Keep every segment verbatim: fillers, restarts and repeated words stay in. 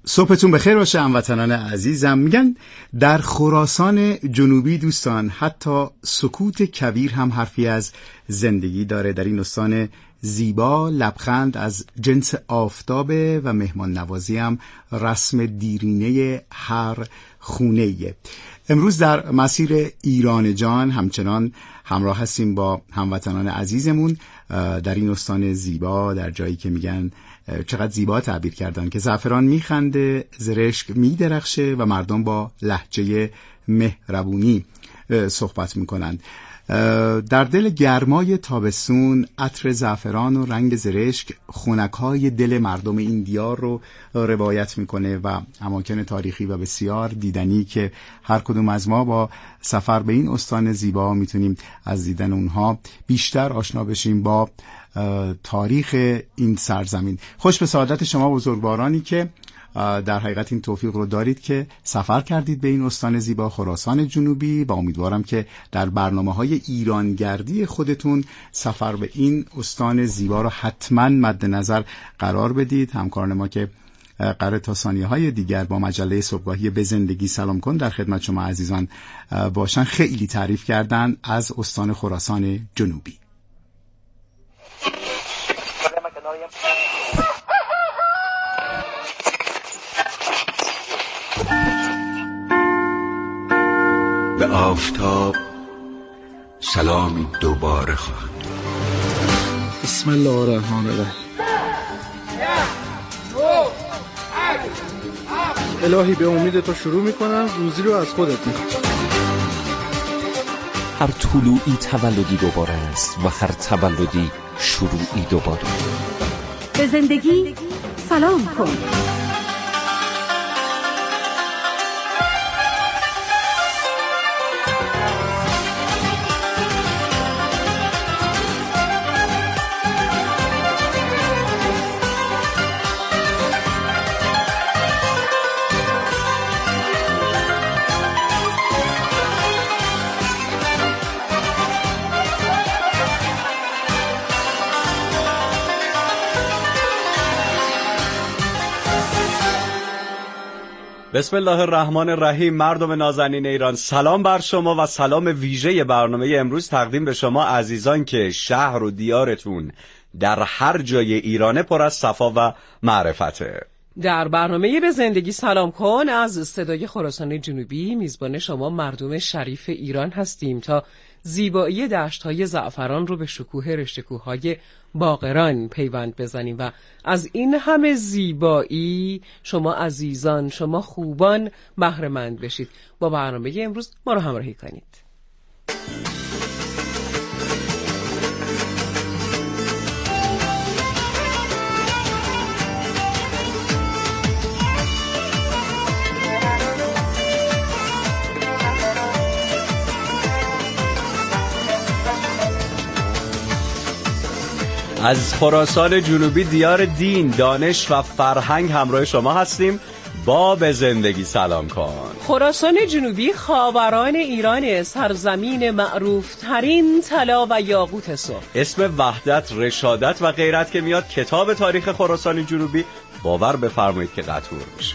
صبحتون بخیر باشه هموطنان عزیزم. میگن در خراسان جنوبی دوستان حتی سکوت کویر هم حرفی از زندگی داره. در این استان زیبا لبخند از جنس آفتابه و مهمان نوازی هم رسم دیرینه هر خونه‌ایه. امروز در مسیر ایران جان همچنان همراه هستیم با هموطنان عزیزمون در این استان زیبا، در جایی که میگن چقدر زیبا تعبیر کردن که زعفران میخنده، زرشک میدرخشه و مردم با لهجه مهربونی صحبت میکنند. در دل گرمای تابستون عطر زعفران و رنگ زرشک خنک‌های دل مردم این دیار رو روایت میکنه و اماکن تاریخی و بسیار دیدنی که هر کدوم از ما با سفر به این استان زیبا میتونیم از دیدن اونها بیشتر آشنا بشیم با تاریخ این سرزمین. خوش به سعادت شما بزرگوارانی که در حقیقت این توفیق رو دارید که سفر کردید به این استان زیبا خراسان جنوبی و امیدوارم که در برنامه‌های ایرانگردی خودتون سفر به این استان زیبا رو حتما مد نظر قرار بدید. همکاران ما که قرار تا ثانیه‌های دیگر با مجله صبحگاهی به زندگی سلام کن در خدمت شما عزیزان باشن خیلی تعریف کردن از استان خراسان جنوبی. به آفتاب سلامی دوباره خواهد. بسم الله الرحمن الرحیم. الهی به امید تو شروع میکنم، روزی رو از خودت میخوام. هر طلوعی تولدی دوباره است و هر تولدی شروعی دوباره. به زندگی سلام کن. بسم الله الرحمن الرحیم. مردم نازنین ایران، سلام بر شما و سلام ویژه برنامه امروز تقدیم به شما عزیزان که شهر و دیارتون در هر جای ایران پر از صفا و معرفته. در برنامه به زندگی سلام کن از صدای خراسان جنوبی میزبان شما مردم شریف ایران هستیم تا زیبایی دشت‌های زعفران رو به شکوه رشته کوه‌های باقران پیوند بزنیم و از این همه زیبایی شما عزیزان، شما خوبان بهره مند بشید. با برنامه امروز ما رو همراهی کنید. از خراسان جنوبی دیار دین، دانش و فرهنگ همراه شما هستیم با به زندگی سلام کن. خراسان جنوبی خاوران ایران، سرزمین معروف ترین طلا و یاقوت صبح. اسم وحدت، رشادت و غیرت که میاد کتاب تاریخ خراسان جنوبی، باور بفرمایید که قطور میشه.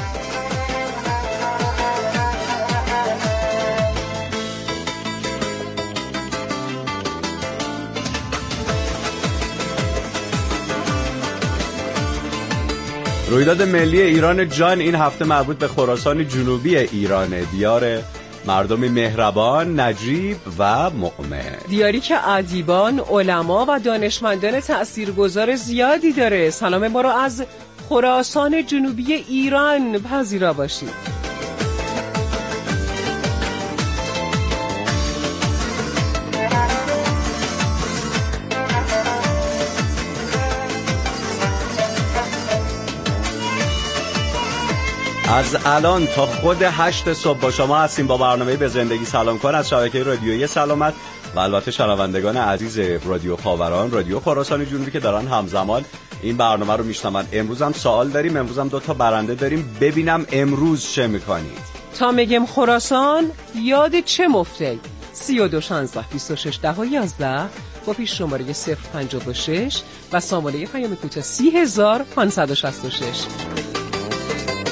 رویداد ملی ایران جان این هفته مربوط به خراسان جنوبی ایرانه، دیار مردمی مهربان، نجیب و مؤمن. دیاری که ادیبان، علما و دانشمندان تأثیرگذار زیادی داره. سلام ما رو از خراسان جنوبی ایران پذیرا باشید. از الان تا خود هشت صبح با شما هستیم با برنامه به زندگی سلام کن از شبکه رادیویی سلامت و البته شنوندگان عزیز رادیو خاوران، رادیو خراسان جنوبی که دارن همزمان این برنامه رو میشنون. امروز هم سوال داریم، امروز هم دو تا برنده داریم. ببینم امروز چه میکنید؟ تا میگم خراسان یاد چه مفته؟ سی و دو شانزده بیست و شش ده و یازده با پیش شماره صفر پنجاه و شش و سامانه پیام کوتاه سی هزار پانصد و شصت و شش.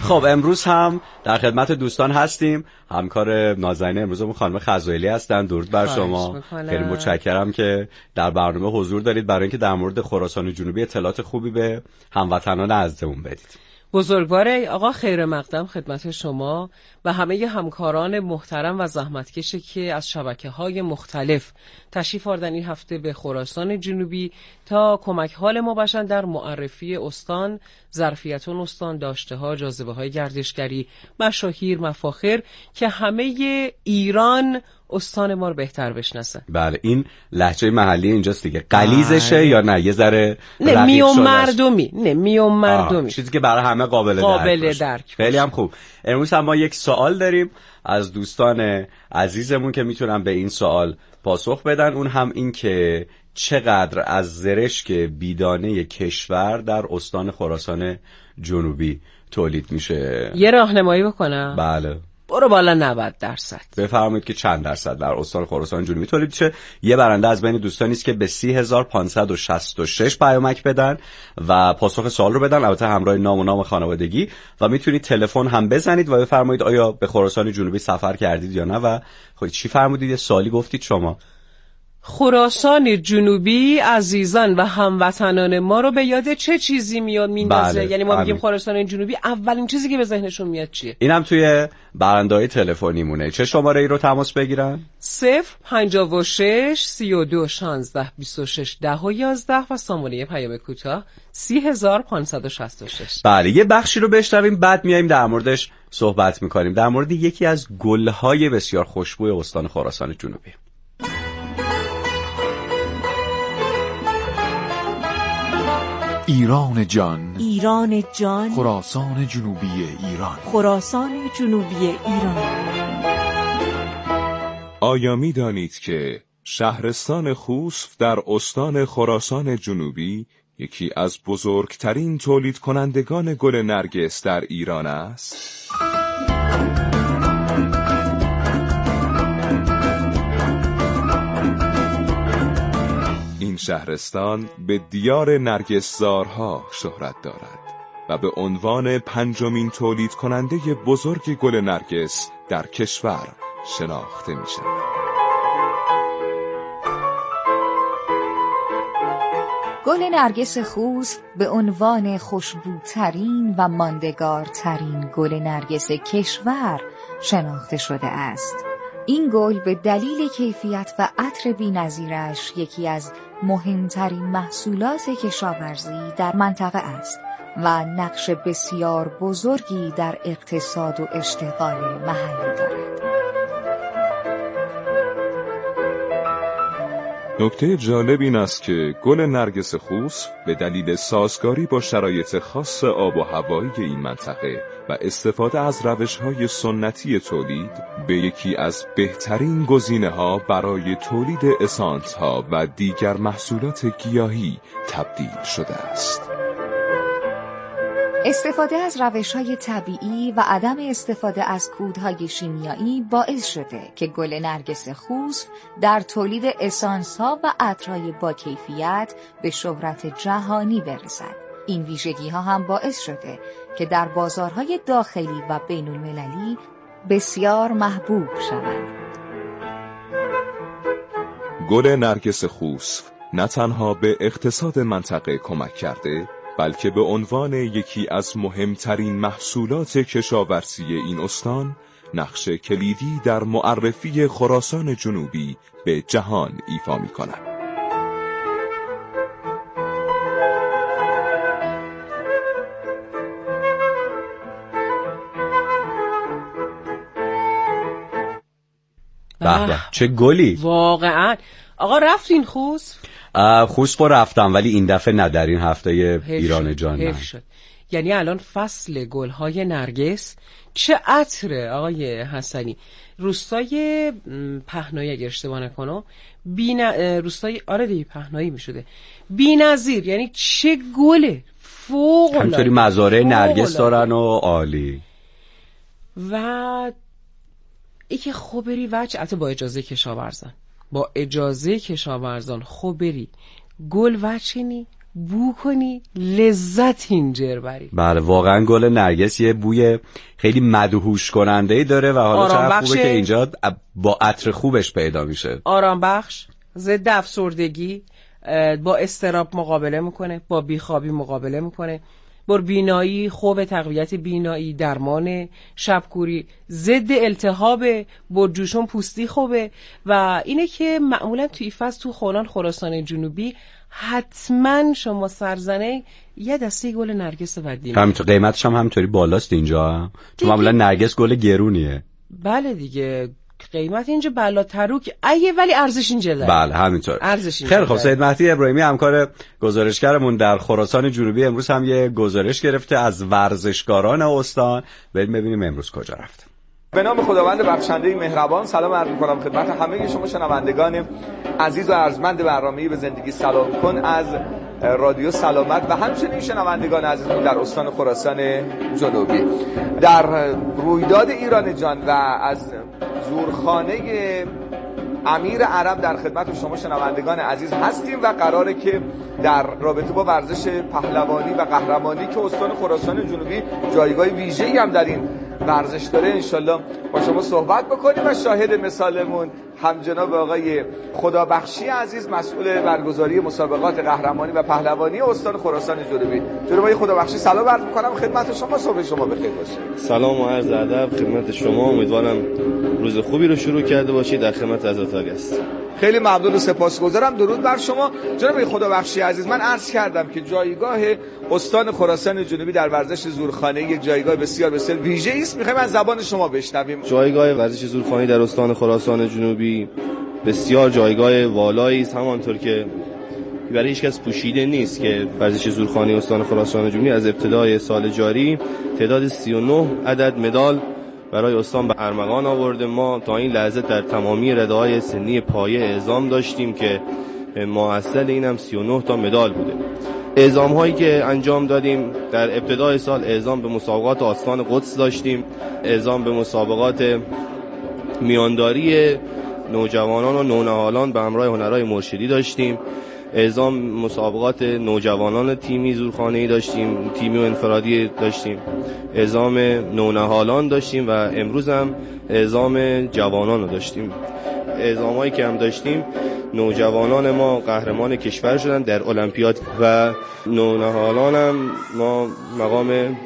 خب امروز هم در خدمت دوستان هستیم. همکار نازنین امروزمون خانم خزائلی هستن. درود بر شما. خیلی متشکرم که در برنامه حضور دارید برای اینکه در مورد خراسان جنوبی اطلاعات خوبی به هموطنان عزیزمون بدید. بزرگوار آقا خیر مقدم خدمت شما و همه همکاران محترم و زحمتکشی که از شبکه‌های مختلف تشریف آوردن این هفته به خراسان جنوبی تا کمک حال ما باشن در معرفی استان، ظرفیت اون استان، داشته‌ها، جاذبه‌های گردشگری، مشاهیر، مفاخر که همه ایران استان ما رو بهتر بشناسن. بله این لهجه محلی اینجاست دیگه. غلیظشه یا نه یه ذره نه میون مردمی نه میون مردمی چیزی که برای همه قابل, قابل درک, درک خیلی هم خوب. امروز هم ما یک سوال داریم از دوستان عزیزمون که میتونن به این سوال پاسخ بدن. اون هم این که چقدر از زرشک بیدانه کشور در استان خراسان جنوبی تولید میشه؟ یه راهنمایی بکنم؟ بله برو بالا نود درصد. بفرمایید که چند درصد در استان خراسان جنوبی تولید میشه. یه برنده از بین دوستانی است که به سی هزار و پانصد و شصت و شش پیامک بدن و پاسخ سوال رو بدن، البته همراه نام و نام خانوادگی، و میتونید تلفن هم بزنید و بفرمایید آیا به خراسان جنوبی سفر کردید یا نه. و خب چی فرمودید؟ یه سوالی گفتید شما. خراسان جنوبی عزیزان و هموطنان ما رو به یاد چه چیزی میاد میندازه؟ بله، یعنی ما میگیم امین. خراسان جنوبی اولین چیزی که به ذهنشون میاد چیه؟ اینم توی برنده‌های تلفنی مونه. چه شماره ای رو تماس بگیرن؟ صفر پنجاه و شش سی و دو شانزده بیست و شش ده و یازده و سامانه پیام کوتاه سی هزار و پانصد و شصت و شش. بله یه بخشی رو بشنویم بعد میایم در موردش صحبت میکنیم، در مورد یکی از گل‌های بسیار خوشبوی استان خراسان جنوبی. ایران جان، ایران جان، خراسان جنوبی ایران، خراسان جنوبی ایران. آیا می دانید که شهرستان خوسف در استان خراسان جنوبی یکی از بزرگترین تولید کنندگان گل نرگس در ایران است؟ این شهرستان به دیار نرگسزارها شهرت دارد و به عنوان پنجمین تولید کننده بزرگ گل نرگس در کشور شناخته می شود. گل نرگس خوسف به عنوان خوشبوترین و ماندگارترین گل نرگس کشور شناخته شده است. این گل به دلیل کیفیت و عطر بی‌نظیرش یکی از مهمترین محصولات کشاورزی در منطقه است و نقش بسیار بزرگی در اقتصاد و اشتغال محلی دارد. نکته جالب این است که گل نرگس خوسف به دلیل سازگاری با شرایط خاص آب و هوایی این منطقه و استفاده از روش‌های سنتی تولید به یکی از بهترین گزینه‌ها برای تولید اسانس‌ها و دیگر محصولات گیاهی تبدیل شده است. استفاده از روش‌های طبیعی و عدم استفاده از کودهای شیمیایی باعث شده که گل نرگس خوسف در تولید اسانس‌ها و عطرهای با کیفیت به شهرت جهانی برسد. این ویژگی‌ها هم باعث شده که در بازارهای داخلی و بین‌المللی بسیار محبوب شوند. گل نرگس خوسف نه تنها به اقتصاد منطقه کمک کرده، بلکه به عنوان یکی از مهمترین محصولات کشاورزی این استان نقش کلیدی در معرفی خراسان جنوبی به جهان ایفا می‌کند. به به چه گلی واقعا. آقا رفتین خوسف؟ خوسف رو رفتم ولی این دفعه نه، در این هفته ایران جان نه. شد. یعنی الان فصل گل‌های نرگس. چه عطره آقای حسنی. روستای پهنایی اگه اشتباه نکنم بین روستای آره دیگه پهنایی میشده. بی‌نظیر، یعنی چه گله فوق العاده. همینطوری مزارع نرگس دارن و عالی. و ای که خوبری وچه حتی با اجازه کشاورزان با اجازه کشاورزان خوبری گل وچینی بو کنی لذت اینجر بری. بله واقعا گل نرگس یه بوی خیلی مدهوش کننده‌ای داره و حالا چقدر خوبه که اینجا با عطر خوبش پیدا میشه. آرام بخش، ضد افسردگی، با اضطراب مقابله میکنه، با بیخوابی مقابله میکنه، با بینایی، خوب تقویت بینایی، درمان شبکوری، ضد التهاب، با جوشون پوستی خوبه و اینه که معمولا توی فصل تو خونان خراسان جنوبی حتما شما سرزنه یه دسته گل نرگس ودی. همینطور قیمتش هم همینطوری بالاست اینجا، چون معمولا نرگس گل گرونیه. بله دیگه قیمت اینجا بالا تروک ایه ولی ارزش اینجا داره. بله همینطور. ارزش اینجا. خیلی خوب، سید مهدی ابراهیمی همکار گزارشگرمون در خراسان جنوبی امروز هم یه گزارش گرفته از ورزشکاران استان. بریم ببینیم امروز کجا رفت. به نام خداوند بخشنده مهربان سلام عرض می‌کنم خدمت همه شما شنوندگان عزیز و ارجمند برنامه به زندگی سلام کن از رادیو سلامت و همچنین شنوندگان عزیزمون در استان خراسان جنوبی. در رویداد ایران جان و از زورخانه امیر عرب در خدمت شما شنوندگان عزیز هستیم و قراره که در رابطه با ورزش پهلوانی و قهرمانی که استان خراسان جنوبی جایگاه ویژه‌ای هم در این ورزش داره انشالله با شما صحبت بکنیم و شاهد مثالمون هم جناب آقای خدابخشی عزیز مسئول برگزاری مسابقات قهرمانی و پهلوانی استان خراسان جنوبی. جناب آقای خدابخشی سلام عرض می‌کنم خدمت شما، صبح شما بخیر باشه. سلام و عرض ادب خدمت شما، امیدوارم روز خوبی رو شروع کرده باشید. در خدمت عزیزتون هستم. خیلی ممنون و سپاسگزارم. درود بر شما جناب آقای خدابخشی عزیز. من عرض کردم که جایگاه استان خراسان جنوبی در ورزش زورخانه یک جایگاه بسیار بسیار ویژه‌ای است. می‌خوایم از زبان شما بشنویم. جایگاه ورزش زورخانه در استان خراسان جنوبی بسیار جایگاه والایی است، همانطور که برای هیچ کس پوشیده نیست که ورزش زورخانه استان خراسان جنوبی از ابتدای سال جاری تعداد سی و نه عدد مدال برای استان به ارمغان آورده. ما تا این لحظه در تمامی رده‌های سنی پایه اعزام داشتیم که مؤثر این هم سی و نه تا مدال بوده. اعزام هایی که انجام دادیم در ابتدای سال اعزام به مسابقات آستان قدس داشتیم، اعزام به مسابقات میانداری نوجوانان و نونهالان به همراه هنرهای مرشدی داشتیم، اعزام مسابقات نوجوانان تیمی زورخانه‌ای داشتیم، تیمی و انفرادی داشتیم، اعزام نونهالان داشتیم و امروز هم اعزام جوانان رو داشتیم. اعزامایی که هم داشتیم نوجوانان ما قهرمان کشور شدن در المپیاد و نونهالان هم ما مقام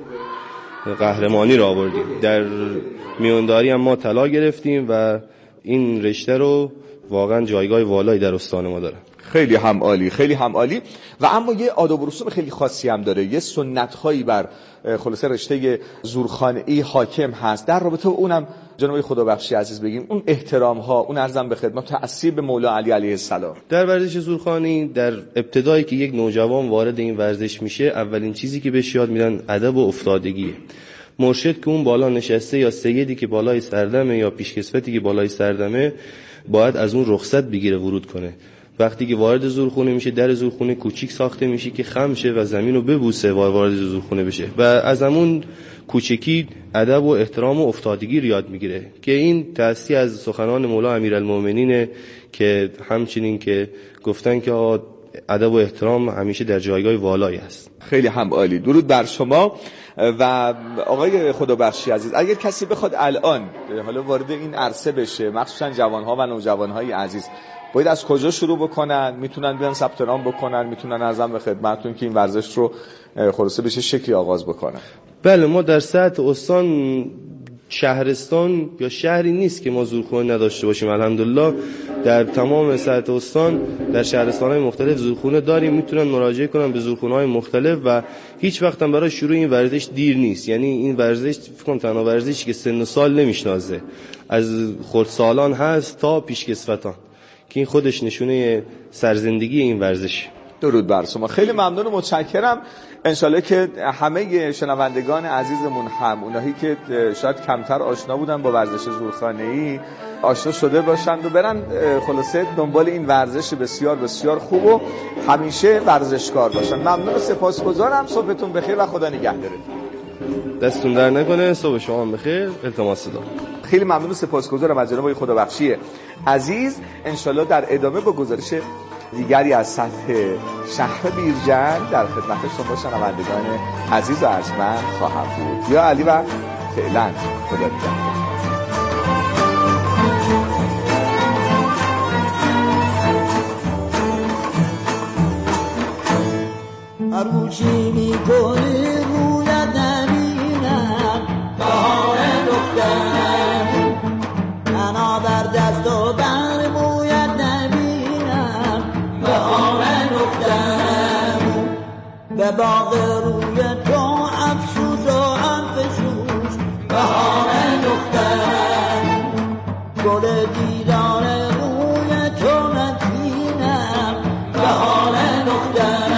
قهرمانی را آوردیم. در میانداری هم ما طلا گرفتیم و این رشته رو واقعا جایگاه والایی در استان ما داره. خیلی هم عالی، خیلی هم عالی. و اما یه آداب و رسوم خیلی خاصی هم داره، یه سنت هایی بر خلاصه رشته زورخانه‌ای حاکم هست. در رابطه با اونم جناب خدابخشی عزیز بگیم اون احترام ها، اون عرضم به خدمت تأثیر به مولا علی علیه السلام در ورزش زورخانه‌ای. در ابتدایی که یک نوجوان وارد این ورزش میشه اولین چیزی که بهش یاد میدن ادب و افتادگیه. مرشد که اون بالا نشسته یا سیدی که بالای سردمه یا پیشکسوتی که بالای سردمه باید از اون رخصت بگیره ورود کنه. وقتی که وارد زورخونه میشه در زورخونه کوچیک ساخته میشه که خم شه و زمین رو ببوسه و وارد زورخونه بشه و از همون کوچکی ادب و احترام و افتادگی رو یاد میگیره که این تأثیر از سخنان مولا امیرالمومنین که همچنین که گفتن که ادب و احترام همیشه در جایگاه والایی است. خیلی هم عالی. درود بر شما. و آقای خدابخشی عزیز اگر کسی بخواد الان حالا وارد این عرصه بشه، مخصوصا جوانها و نوجوانهای عزیز، باید از کجا شروع بکنن؟ میتونن بیان ثبت نام بکنن؟ میتونن ارزم به خدمتتون که این ورزش رو خلاصه بشه شکلی آغاز بکنن؟ بله، ما در سطح استان شهرستان یا شهری نیست که ما زورخونه نداشته باشیم. الحمدلله در تمام سطح استان در شهرستان‌های مختلف زورخونه داریم، میتونن مراجعه کنن به زورخونه‌های مختلف و هیچ وقت هم برای شروع این ورزش دیر نیست. یعنی این ورزش فکر کنم تنها ورزشی که سن و سال نمیشناسه، از خردسالان هست تا پیشکسوتان، که این خودش نشونه سرزندگی این ورزش. درود بر شما. خیلی ممنون و متشکرم. انشالله که همه شنوندگان عزیزمون هم اونایی که شاید کمتر آشنا بودن با ورزش زورخانه‌ای آشنا شده باشن و برن خلاصه دنبال این ورزش بسیار بسیار خوب و همیشه ورزشکار باشن. ممنون و سپاسگزارم. صبحتون بخیر و خدا نگهدارتون. دستتون در نکنه. صبح شما بخیر. التماس دارم. خیلی ممنون و سپاسگزارم از جناب خدابخشی عزیز. انشالله در ادامه با گزارش دیگری از سطح شهر بیرجند در خدمت شما شنوندگان عزیز و ارجمند خواهم بود. یا علی و فعلا خدا نگهدار. روشی میکنی رویت نبینم بهار دخترم، تنها بر دست و بر مویت نبینم بهار دخترم، به باغ روی تو افسوس و افسوس بهار دخترم، گل دیدار روی تو نبینم بهار دخترم،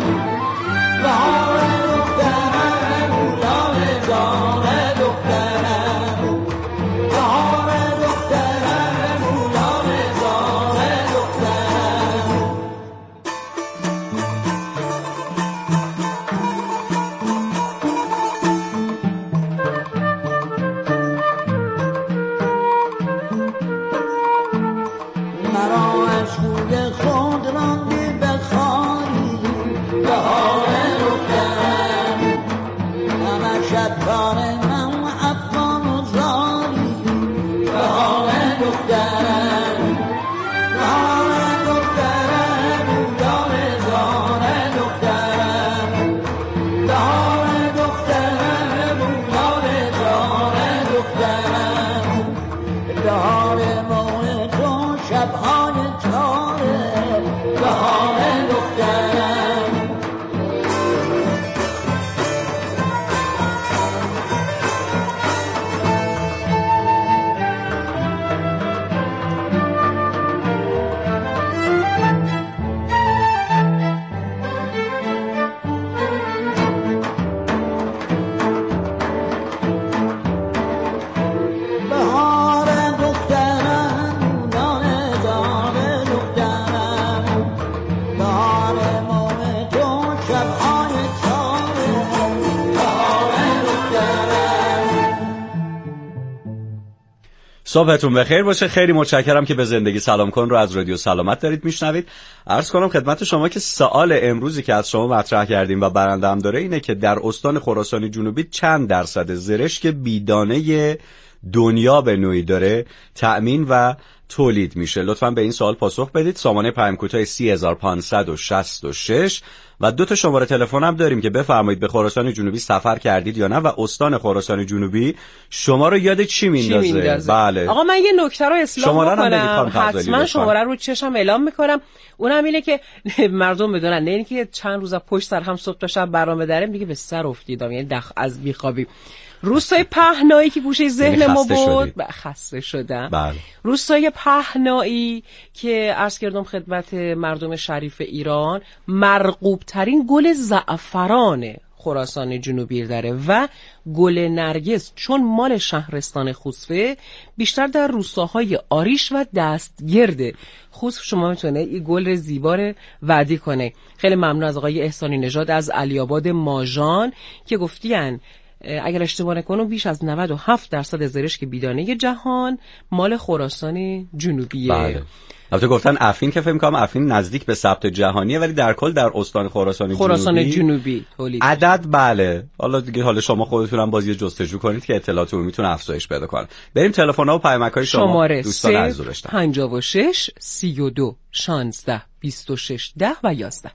صبحتون بخیر باشه. خیلی متشکرم که به زندگی سلام کن رو از رادیو سلامت دارید میشنوید. عرض کنم خدمت شما که سوال امروزی که از شما مطرح کردیم و برنده هم داره اینه که در استان خراسان جنوبی چند درصد زرشک بیدانه دنیا به نوعی داره تأمین و تولید میشه؟ لطفاً به این سوال پاسخ بدید. سامانه پیام کوتاه سی هزار و پانصد و شصت و شش و دو تا شماره تلفن هم داریم که بفرمایید به خراسان جنوبی سفر کردید یا نه و استان خراسان جنوبی شما رو یاد چی میندازه؟ میندازه؟ بله. آقا من یه نکته رو اصلاح میکنم، حتما شماره رو چشم اعلام میکنم. اونم اینه که مردم بدونن، نه اینکه چند روز پشت سر هم صبح تا شب برنامه داریم دیگه به سر افتیدم، یعنی دخ از بیخوابی. روستای پهنایی که گوشه ذهن ما بود، خسته شدم. بله. روستای پهنایی که عرض کردم خدمت مردم شریف ایران مرغوب ترین گل زعفران خراسان جنوبی داره و گل نرگس چون مال شهرستان خوسفه بیشتر در روستاهای آریش و دستگرده خوسف شما میتونه این گل زیبا رو وعده کنه. خیلی ممنون از آقای احسانی نژاد از علی‌آباد ماژان که گفتین اگر اشتباه نکنم بیش از نود و هفت درصد زرشک بیدانه جهان مال خراسان جنوبیه. بله. البته گفتن افین که فکر می‌کنم افین نزدیک به ثبت جهانیه، ولی در کل در استان خراسان جنوبی خراسان جنوبی تولید عدد بله. حالا دیگه حالا شما خودتون هم بازی جستجو کنید که اطلاعات عمومی میتونه افزایش پیدا کنه. بریم تلفن‌ها و پیامک‌های شما شماره دوستان عزیز داشتم. پنجاه و شش سی و دو شانزده بیست و شش ده و یازده.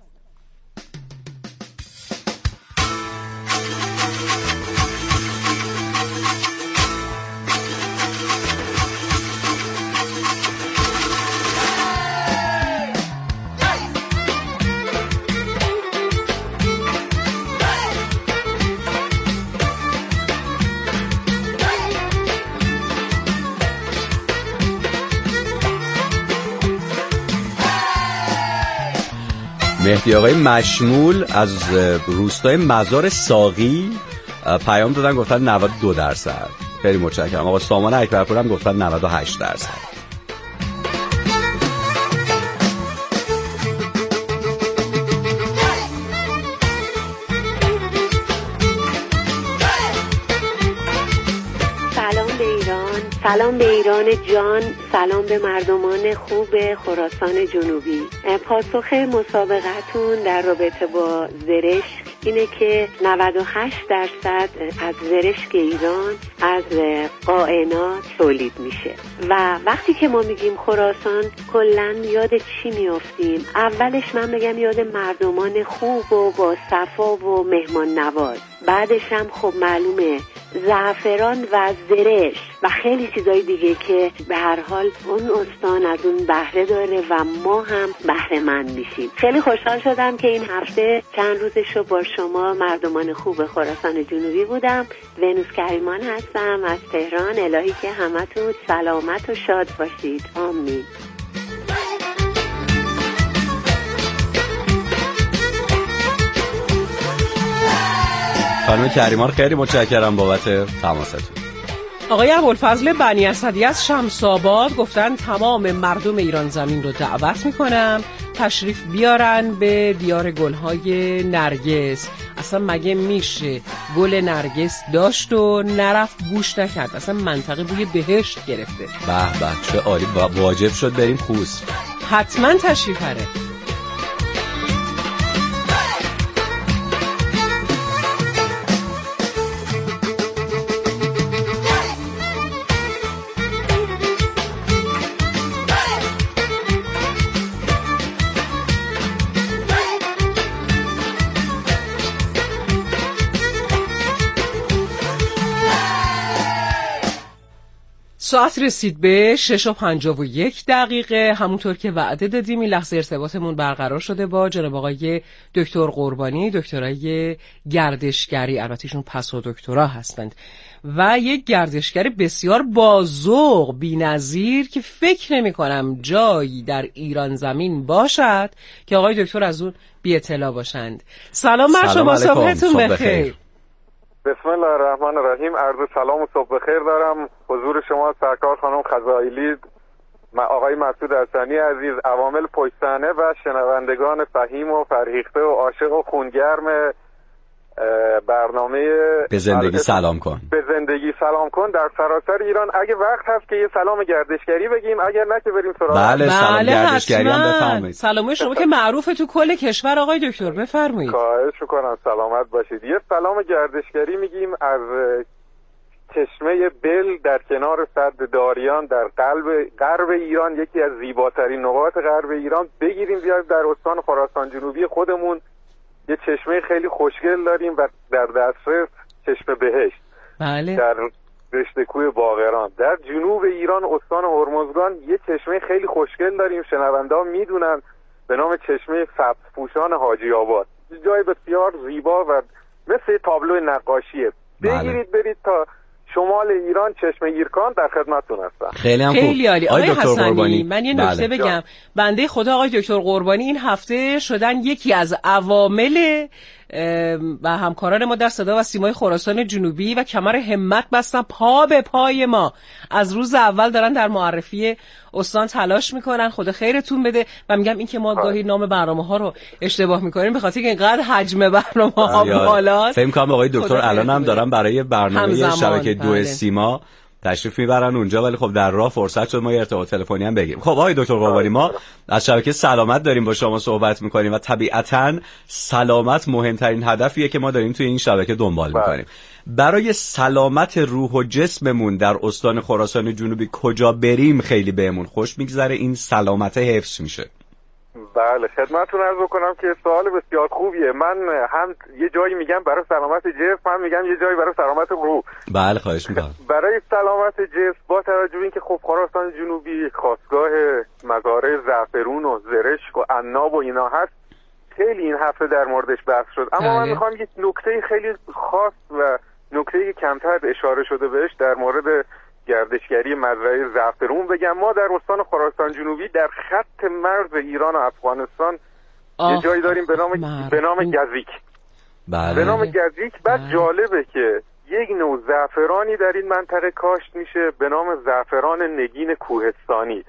مهدی آقای مشمول از روستای مزار ساقی پیام دادن، گفتن نود و دو درصد. خیلی متشکرم. آقا سامان اکبرپور هم گفتن نود و هشت درصد. سلام به ایران، سلام به ایران جان، سلام به مردمان خوب خراسان جنوبی. پاسخ مسابقتون در رابطه با زرشک اینه که نود و هشت درصد از زرشک ایران از قائنات تولید میشه و وقتی که ما میگیم خراسان کلاً یاد چی میافتیم؟ اولش من بگم یاد مردمان خوب و با صفا و مهمان نواز، بعدش هم خب معلومه زعفران و زرش و خیلی چیزای دیگه که به هر حال اون استان از اون بهره داره و ما هم بهره مند میشیم. خیلی خوشحال شدم که این هفته چند روزشو با شما مردمان خوب خراسان جنوبی بودم. ونوس کریمان هستم از تهران. الهی که همتون سلامت و شاد باشید. آمین. خانم کریمان خیلی متشکرم بابت تماستون. آقای ابوالفضل بنی اسدی از شمس‌آباد گفتن تمام مردم ایران زمین رو دعوت میکنم تشریف بیارن به دیار گلهای نرگس. اصلا مگه میشه گل نرگس داشت و نرفت گوش نکرد؟ اصلا منطقه بوی بهشت گرفته. به به چه عالی، واجب شد بریم خوست. حتما تشریف بره. ساعت رسید به شش و پنجاه و یک دقیقه. همونطور که وعده دادیم این لحظه ارتباطمون برقرار شده با جناب آقای دکتر قربانی، دکترای گردشگری، البته ایشون پسا دکترا هستند و یک گردشگر بسیار باذوق بی‌نظیر که فکر نمی‌کنم جایی در ایران زمین باشد که آقای دکتر از اون بی اطلاع باشند. سلام بر شما، صبحتون بخیر. بسم الله الرحمن الرحیم. عرض سلام و صبح بخیر دارم حضور شما سرکار خانم خزائیلی، آقای مسعود حسنی عزیز، عوامل پشت‌صحنه و شنوندگان فهیم و فرهیخته و عاشق و خونگرم برنامه به زندگی سلام کن. به زندگی سلام کن در سراسر ایران. اگه وقت هست که یه سلام گردشگری بگیم، اگر نه که بریم سراغ. بله سلام گردشگری هم بفرمایید. سلام شما که معروفه تو کل کشور آقای دکتر، بفرمایید. خواهش می‌کنم، سلامت باشید. یه سلام گردشگری میگیم از چشمه بل در کنار سد داریان در قلب غرب ایران، یکی از زیباترین نقاط غرب ایران، بگیریم بیایم در استان خراسان جنوبی خودمون یه چشمه خیلی خوشگل داریم و در دسترس چشمه بهشت. بله. در رشته کوه باقران در جنوب ایران استان هرمزگان یه چشمه خیلی خوشگل داریم، شنونده‌ها میدونن، به نام چشمه سبزپوشان حاجی آباد. جای بسیار زیبا و مثل تابلو نقاشیه. بگیرید برید تا شمال ایران، چشمه ایرکان، در خدمتتون هستم. خیلی هم خیلی عالی. آقای حسنی قربانی. من یه نکته بله. بگم بنده خدا آقای دکتر قربانی این هفته شدن یکی از عوامل و همکاران ما در صدا و سیمای خراسان جنوبی و کمر همت بستن، پا به پای ما از روز اول دارن در معرفی استان تلاش میکنن. خدا خیرتون بده. و میگم این که ما گاهی نام برنامه ها رو اشتباه میکنیم به خاطر اینکه اینقدر حجم برنامه ها بالاست. فکر کنم آقای دکتر الان هم دارن برای برنامه شبکه دو بله. سیما تشریف میبرن اونجا، ولی خب در راه فرصت شد ما یه ارتباط تلفنی هم بگیم. خب آقای دکتر قربانی، ما از شبکه سلامت داریم با شما صحبت میکنیم و طبیعتاً سلامت مهمترین هدفیه که ما داریم توی این شبکه دنبال میکنیم. برای سلامت روح و جسممون در استان خراسان جنوبی کجا بریم خیلی بهمون خوش میگذره، این سلامت حفظ میشه؟ بله خدمتتون عرض کنم که سوال بسیار خوبیه. من هم یه جایی میگم برای سلامت جسم، هم میگم یه جایی برای سلامت روح. بله خواهش میکنم. برای سلامت جسم با توجه به اینکه خب خراسان جنوبی خاستگاه مزارع زعفرون و زرشک و عناب و اینا هست، خیلی این هفته در موردش بحث شد، اما بله. من میخوام یک نکته خیلی خاص و نکته کمتر اشاره شده بهش در مورد گردشگری مزرعه زعفرون بگم. ما در استان خراسان جنوبی در خط مرز ایران و افغانستان یه جایی داریم به نام به نام گزیک. بله. به نام گزیک. بعد بله. جالبه که یک نوع زعفرانی در این منطقه کاشت میشه به نام زعفران نگین کوهستانی.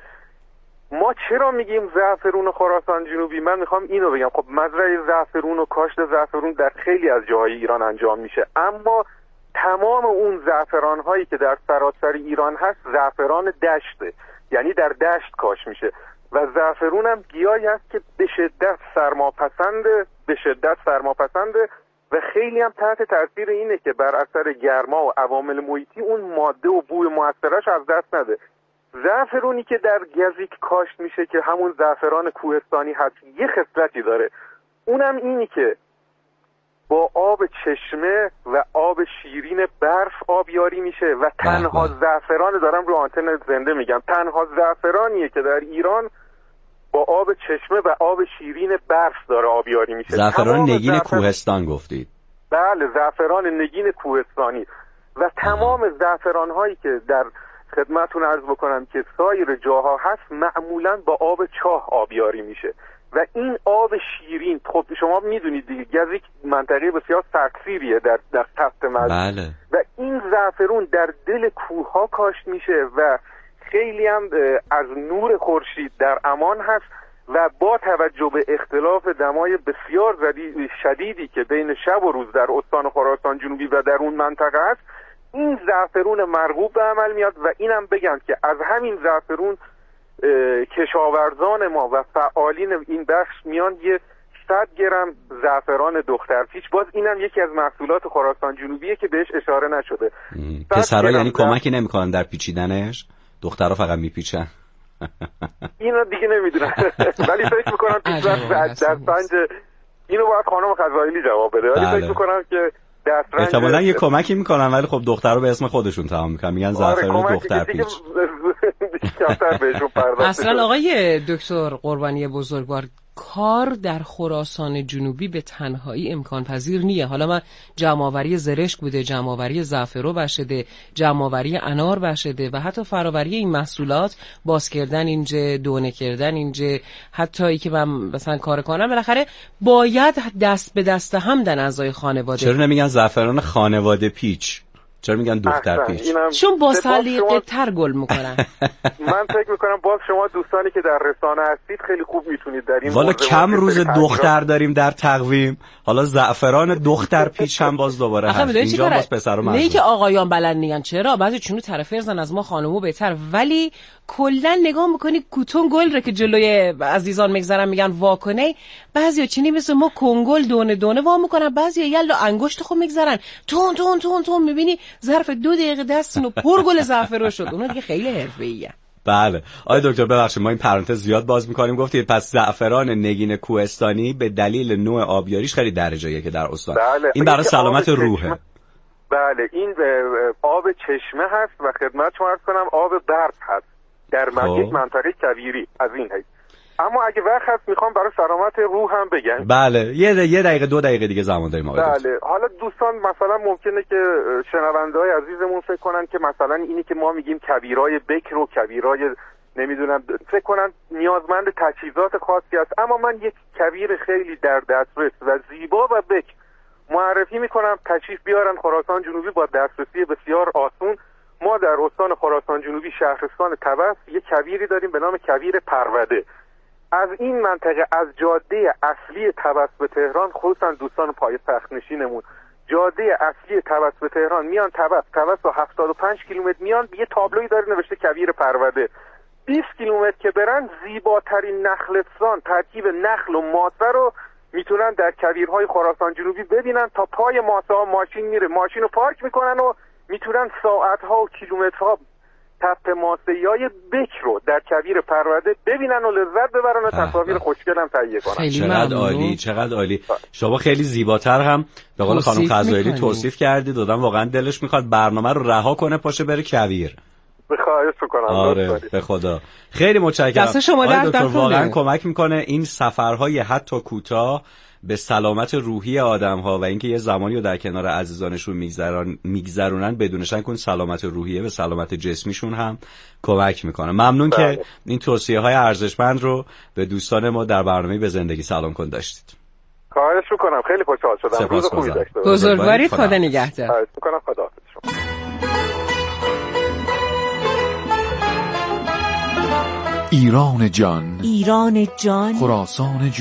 ما چرا میگیم زعفرون خراسان جنوبی؟ من میخوام اینو بگم، خب مزرعه زعفرون و کاشت زعفرون در خیلی از جاهای ایران انجام میشه، اما تمام اون زعفران هایی که در سراسر ایران هست زعفران دشته، یعنی در دشت کاش میشه و زعفرون هم گیاهی هست که به شدت سرماپسنده به شدت سرماپسنده و خیلی هم تحت تاثیر اینه که بر اثر گرما و عوامل محیطی اون ماده و بوی موثرش از دست نده. زعفرونی که در گزیک کاشت میشه که همون زعفران کوهستانی هست یه خصلتی داره، اونم اینی که با آب چشمه و آب شیرین برف آبیاری میشه و تنها زعفران، دارم رو آنتن زنده میگم، تنها زعفرانیه که در ایران با آب چشمه و آب شیرین برف داره آبیاری میشه. زعفران نگین زعفر... کوهستان گفتید؟ بله، زعفران نگین کوهستانی و تمام زعفران هایی که در خدمتون عرض بکنم که سایر جاها هست معمولا با آب چاه آبیاری میشه و این آب شیرین، خب شما میدونید دیگه گزیک منطقه بسیار سردسیریه در در تحت مرز بله. و این زعفرون در دل کوه ها کاشت میشه و خیلی هم از نور خورشید در امان هست و با توجه به اختلاف دمای بسیار شدیدی که بین شب و روز در استان خراسان جنوبی و در اون منطقه هست، این زعفرون مرغوب به عمل میاد و اینم بگم که از همین زعفرون کشاورزان ما و فعالین این بخش میان یه صد گرم زعفران دخترپیچ، باز اینم یکی از محصولات خراسان جنوبیه که بهش اشاره نشده. پسرها یعنی کمکی نمیکنن در پیچیدنش؟ دخترها فقط میپیچن؟ اینو دیگه نمیدونم ولی فکر میکنم که در سنج اینو باید خانم خزائلی جواب بده، ولی فکر میکنم که احتمالاً یه کمکی میکنن ولی خب دخترها به اسم خودشون تمام میکنن، میگن زعفران دختر پیچ. اصلا آقای دکتر قربانی بزرگوار، کار در خراسان جنوبی به تنهایی امکان پذیر نیه. حالا من جمع‌آوری زرشک بوده، جمع‌آوری زعفرو بشده، جمع‌آوری انار بشده و حتی فراوری این محصولات، باز کردن اینجا، دونه کردن اینجا، حتی ای که من مثلا کار کنم بالاخره باید دست به دست هم دن اعضای خانواده. چرا نمیگن زعفران خانواده پیچ؟ چرا میگن دختر پیچ؟ چون با سلیقه تر گل میکنن. من فکر میکنم باز شما دوستانی که در رسانه هستید خیلی خوب میتونید در این والا کم روز دختر داریم در تقویم، حالا زعفران دختر پیچ هم باز دوباره هست. اینجا باز پسر و مرد. نه که آقایان بلند نیان، چرا بعضی چونو طرف ارزن از ما خانمو بهتر، ولی کلا نگاه میکنی کوتون گل رو که جلوی عزیزان میگذارن میگن واکنه، بعضیا چینی مثل ما کنگل دونه دونه وا میکنن، بعضیا یلا انگشت خود میگذارن تون تون تون تون، میبینی ظرف دو دقیقه دستونو پر گل زعفران شد. اونا دیگه خیلی حرفه‌ایه. بله آقای دکتر ببخشید ما این پرانتز زیاد باز میکنیم. گفتید پس زعفران نگین کوهستانی به دلیل نوع آبیاریش خیلی درجه‌ایه که در استان. بله. این برای سلامت روحه. بله این آب چشمه هست و خدمت شما عرض کنم آب برف هست در یک منطقه کویری از این هست. اما اگه وقت هست میخوام برای سلامت روح هم بگم. بله یه یه دقیقه دو دقیقه دیگه زمان داریم آقای دکتر. بله حالا دوستان مثلا ممکنه که شنونده‌های عزیزمون فکر کنن که مثلا اینی که ما میگیم کویرای بکر و کویرای نمیدونم فکر کنن نیازمند تجهیزات خاصی است، اما من یک کویر خیلی در دسترس و زیبا و بکر معرفی میکنم، تشریف بیارن خراسان جنوبی با دسترسی بسیار آسون. ما در استان خراسان جنوبی شهرستان طبس یک کویری داریم به نام کویر پروده. از این منطقه از جاده اصلی طبس به تهران، خصوصا دوستان پایتخت نشینمون، جاده اصلی طبس به تهران میان طبس، طبس تا هفتاد و پنج کیلومتر میان، یه تابلویی داره نوشته کویر پروده. بیست کیلومتر که برن زیباترین نخلستان، ترکیب نخل و ماسه رو میتونن در کویرهای خراسان جنوبی ببینن. تا پای ماسه ها ماشین میره، ماشین رو پارک میکنن و میتونن ساعتها و کیلومترها تپه ماسه‌ای بکر رو در کویر پروده ببینن و لذت ببرن و تصاویر خوشگل هم تهیه کنن. چقدر عالی، چقدر عالی. شما خیلی زیباتر هم به قول خانم خزائلی توصیف کردید، دادم واقعا دلش میخواد برنامه رو رها کنه پاشه بره کویر. بخواهش میکنم. آره به خدا خیلی متشکرم. دست شما درد نکنه. واقعا کمک میکنه این سفرهای حتی کوتاه به سلامت روحی آدم‌ها و اینکه یه زمانی رو در کنار عزیزانشون میگذرن میگذرونن بدونشن که سلامت روحیه به سلامت جسمیشون هم کمک میکنه. ممنون بله. که این توصیه‌های ارزشمند رو به دوستان ما در برنامه به زندگی سلام کن داشتید. خواهش میکنم، خیلی خوشحال شدم. روز خوبی داشته باشید. بزرگوارید، خدا نگهدار. خواهش میکنم، خداحافظ شما. ایران جان، ایران جان، خراسان